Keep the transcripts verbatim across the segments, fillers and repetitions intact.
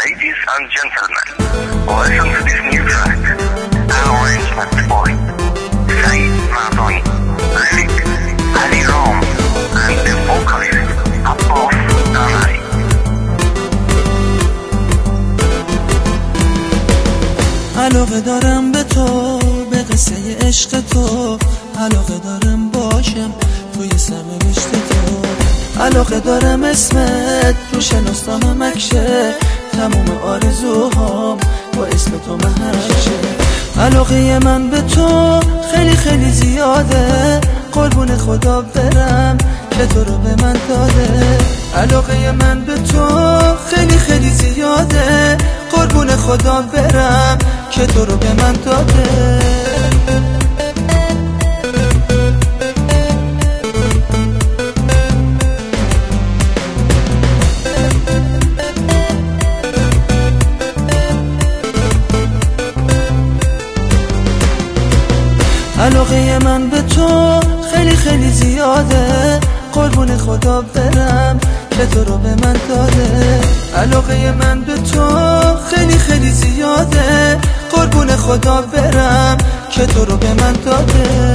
Ladies and gentlemen, listen to this new track. An arrangement by Saeed Madani, lyric Ali Ram, and the vocalist Abbas Danai. علاقه دارم به تو، به قصه عشق تو، علاقه دارم باشم توی سرنوشت تو، علاقه دارم اسمت رو شناسنامه مکشه، تموم آرزوهام با اسم تو محک شه. علاقه من به تو خیلی خیلی زیاده، قربون خدا برم که تو رو به من داده. علاقه من به تو خیلی خیلی زیاده، قربون خدا برم که تو رو به من داده. علاقه من به تو خیلی خیلی زیاده، قربون خدا برم که تو رو به من داده. علاقه من به تو خیلی خیلی زیاده، قربون خدا برم که تو رو به من داده.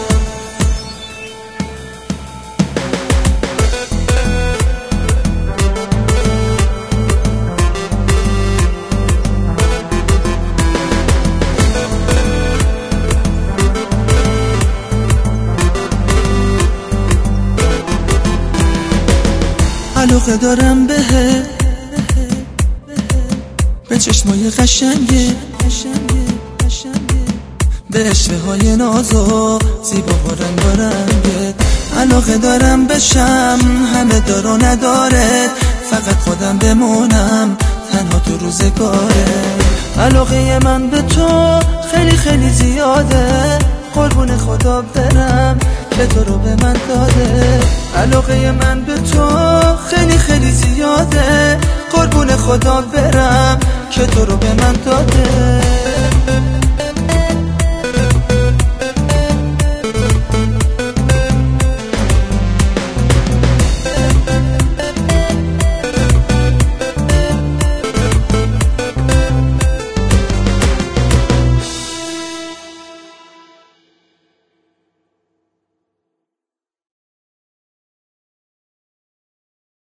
علاقه دارم بهت، به چشمای قشنگه، به اشوه های ناز و زیبا و رنگ و رنگت. علاقه دارم بشم همه دار و نداره، فقط خودم بمونم تنها تو روزگاره. علاقه من به تو خیلی خیلی زیاده، قربون خدا برم که تو رو به من داده. علاقه من به تو خیلی خیلی زیاده، قربون خدا برم که تو رو به من داده.